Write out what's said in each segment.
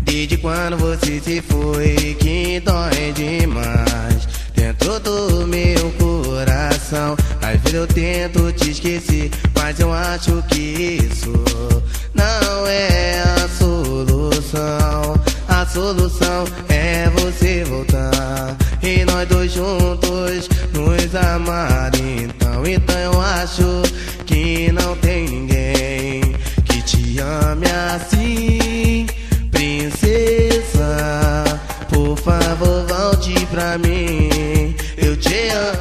Desde quando você se foi, que dói demais dentro do meu coração. Às vezes eu tento te esquecer, mas eu acho que isso não é a solução. A solução é você voltar e nós dois juntos nos amar. Então eu acho que não tem ninguém que te ame assim, princesa. Por favor, volte pra mim, eu te amo.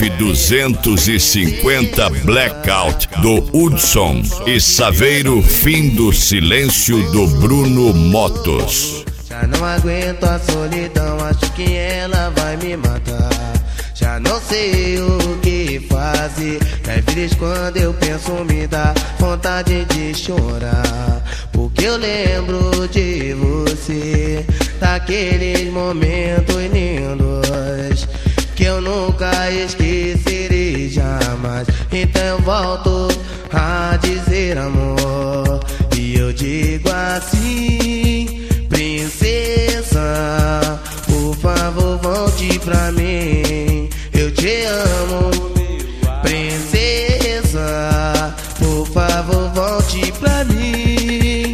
F250 Blackout do Hudson e Saveiro, Fim do Silêncio do Bruno Motos. Já não aguento a solidão, acho que ela vai me matar. Já não sei o que fazer, às vezes quando eu penso me dá vontade de chorar. Porque eu lembro de você, daqueles momentos lindos que eu nunca esquecerei jamais. Então eu volto a dizer amor, e eu digo assim, princesa, por favor volte pra mim, eu te amo. Princesa, por favor volte pra mim.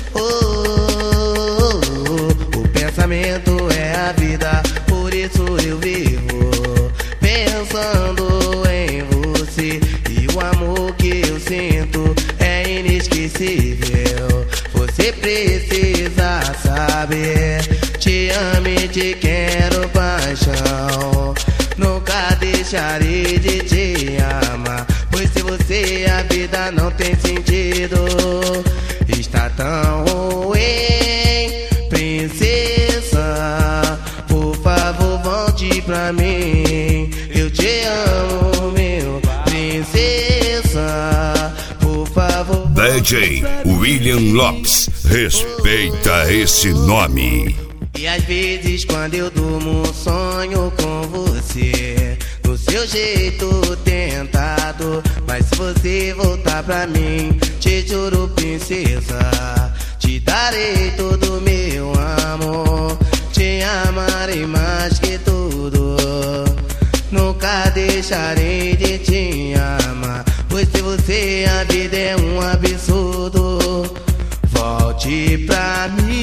O pensamento é a vida, por isso eu vivo pensando em você. E o amor que eu sinto é inesquecível. Você precisa saber, te amo e te quero paixão. Nunca deixarei de te amar, pois sem você a vida não tem sentido. Está tão ruim, princesa, por favor volte pra mim, eu te amo, meu princesa, por favor. DJ William Lopes, respeita esse nome. E às vezes quando eu durmo sonho com você, do seu jeito tentado. Mas se você voltar pra mim, te juro princesa, te darei todo o meu amor, te amarei mais que tudo. Nunca deixarei de te amar, pois se você a vida é um absurdo. Volte pra mim,